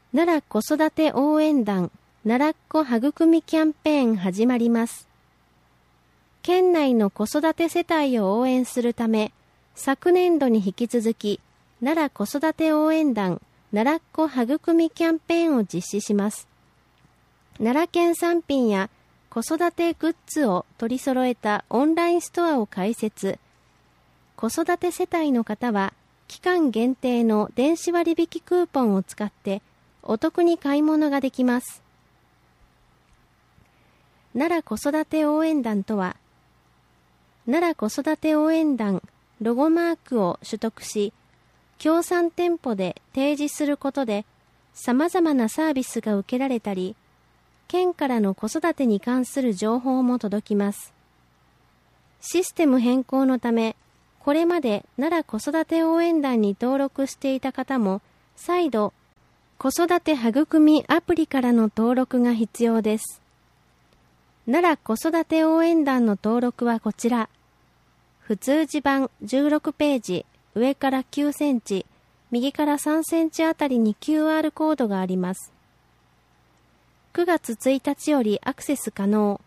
奈良子育て応援団奈良っ子育みキャンペーン始まります。県内の子育て世帯を応援するため、昨年度に引き続き、奈良子育て応援団奈良っ子育みキャンペーンを実施します。奈良県産品や子育てグッズを取り揃えたオンラインストアを開設。子育て世帯の方は、期間限定の電子割引クーポンを使ってお得に買い物ができます。奈良子育て応援団とは、奈良子育て応援団ロゴマークを取得し、協賛店舗で提示することで様々なサービスが受けられたり、県からの子育てに関する情報も届きます。システム変更のため、これまで奈良子育て応援団に登録していた方も、再度、子育て育みアプリからの登録が必要です。奈良子育て応援団の登録はこちら。普通字版16ページ、上から9センチ、右から3センチあたりに QR コードがあります。9月1日よりアクセス可能。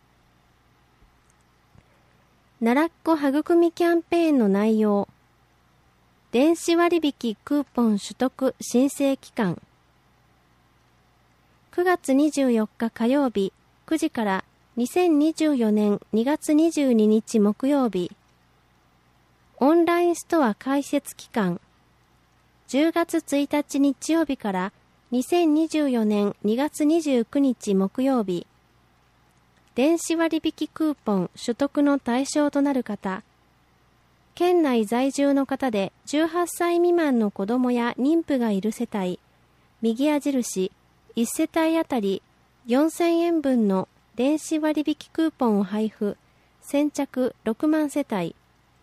奈良っ子育みキャンペーンの内容。電子割引クーポン取得申請期間。9月24日火曜日9時から2024年2月22日木曜日。オンラインストア開設期間。10月1日日曜日から2024年2月29日木曜日。電子割引クーポン取得の対象となる方。県内在住の方で18歳未満の子どもや妊婦がいる世帯。右矢印、1世帯あたり4000円分の電子割引クーポンを配布。先着6万世帯。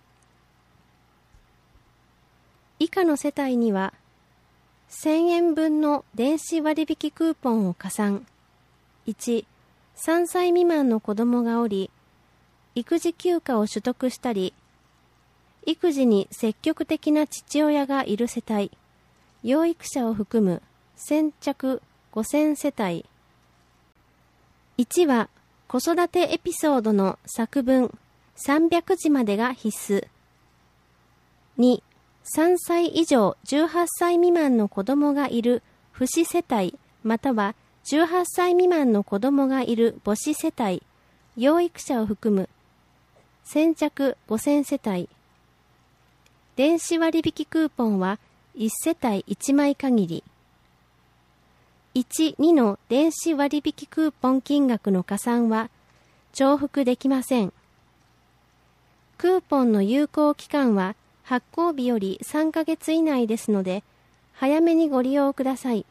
以下の世帯には、1000円分の電子割引クーポンを加算。1、3歳未満の子供がおり、育児休暇を取得したり、育児に積極的な父親がいる世帯、養育者を含む先着5000世帯。1は、子育てエピソードの作文300字までが必須。2、3歳以上18歳未満の子供がいる父子世帯または18歳未満の子供がいる母子世帯、養育者を含む先着5000世帯。電子割引クーポンは1世帯1枚限り。1、2の電子割引クーポン金額の加算は重複できません。クーポンの有効期間は発行日より3ヶ月以内ですので、早めにご利用ください。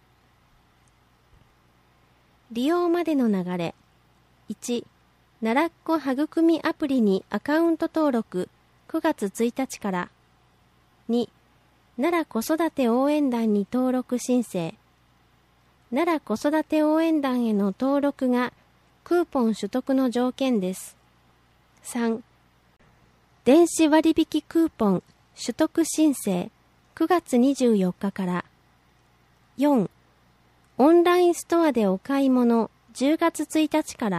利用までの流れ。1、奈良っ子育みアプリにアカウント登録9月1日から。2、奈良子育て応援団に登録申請。奈良子育て応援団への登録がクーポン取得の条件です。3、電子割引クーポン取得申請9月24日から。4、オンラインストアでお買い物10月1日から。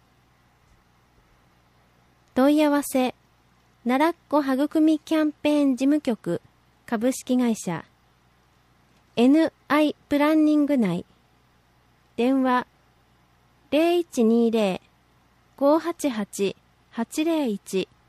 問い合わせ、奈良っ子育みキャンペーン事務局株式会社 NI プランニング内。電話 0120-588-801